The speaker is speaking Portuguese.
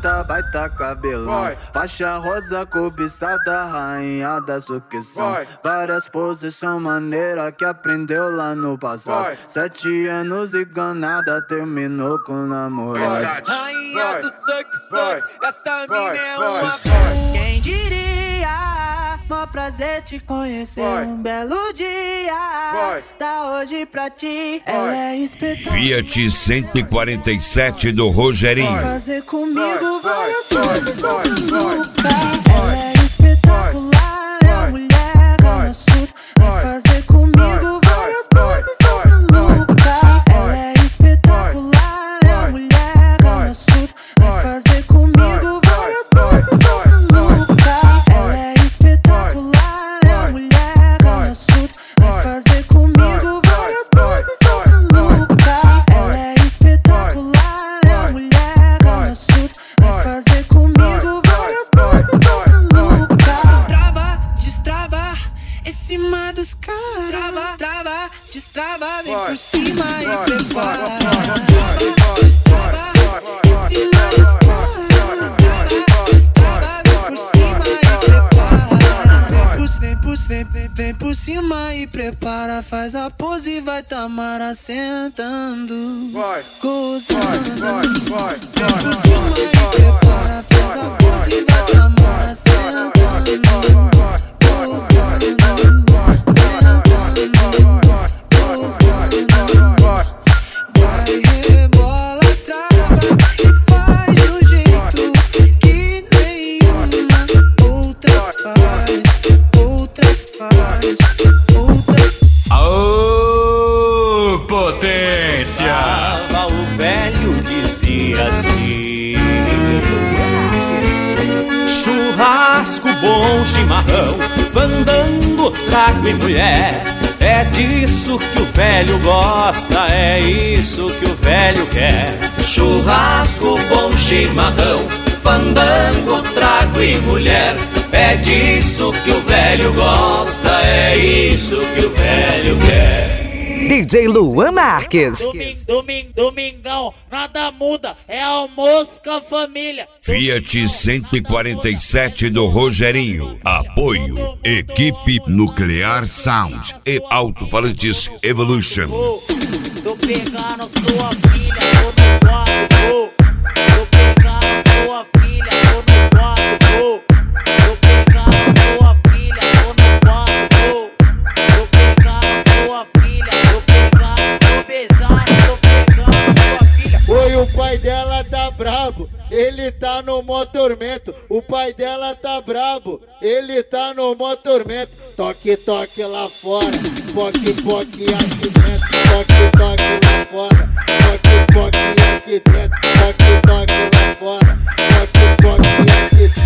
baita cabelão. Faixa rosa cobiçada, rainha da sucção. Várias posições maneiras que aprendeu lá no passado. 7 anos enganada, terminou com o namorado. Rainha do suck, essa mina é uma Quem diria, mó prazer te conhecer. Um belo dia, tá hoje pra ti. Ela é espetacular. Fiat 147 do Rogerinho. Fazer comigo várias coisas maluca. Ela é espetacular, é a mulher gama surda. Vai fazer comigo várias poses maluca. Ela é espetacular, é a mulher gama surda. Vai fazer comigo várias poses maluca. Ela é espetacular, é a mulher gama surda. Vai fazer comigo várias poses maluca. Ela é espetacular, é a mulher gama surda. Vai fazer comigo várias poses maluca. Destrava, em cima dos caras. Trava, destrava, vem por cima e prepara. Destrava, em cima dos caras. Destrava, vem por cima e prepara. Vem por cima e prepara. Faz a pose e vai Tamara sentando. Gozando. Vem por cima e prepara. Faz a pose e vai Tamara sentando. Vai rebola, trava e faz de um jeito que nenhuma outra faz. Aô, potência! O velho dizia assim: churrasco, bom chimarrão, fandango, trago e mulher. É disso que o velho gosta, é isso que o velho quer. Churrasco, bom chimarrão, fandango, trago e mulher. É disso que o velho gosta, é isso que o velho quer. DJ Luan Marques. Domingão, nada muda, é almoço com a família. Fiat 147 do Rogerinho. Apoio Equipe Nuclear Sound e Alto-Falantes Evolution. Tô pegando sua filha, tô no quarto. Tô pegando sua filha, tô no quarto. Tô pegando sua filha, tô no quarto. Tô pegando sua filha, tô pesado, tô pegando sua filha. Oi, o pai dela tá brabo, ele tá no mó tormento. O pai dela tá brabo, ele tá no mó tormento. Toque, toque lá fora, poque, poque aqui dentro. Toque, toque lá fora, poque, poque aqui dentro. Toque, toque lá fora, poque, poque aqui dentro.